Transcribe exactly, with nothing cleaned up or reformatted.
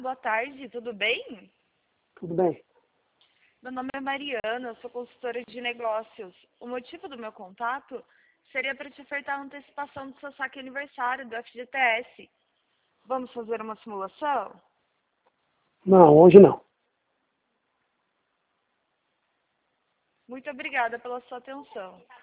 boa tarde, tudo bem? Tudo bem. Meu nome é Mariana, eu sou consultora de negócios. O motivo do meu contato seria para te ofertar a antecipação do seu saque aniversário do F G T S. Vamos fazer uma simulação? Não, hoje não. Muito obrigada pela sua atenção.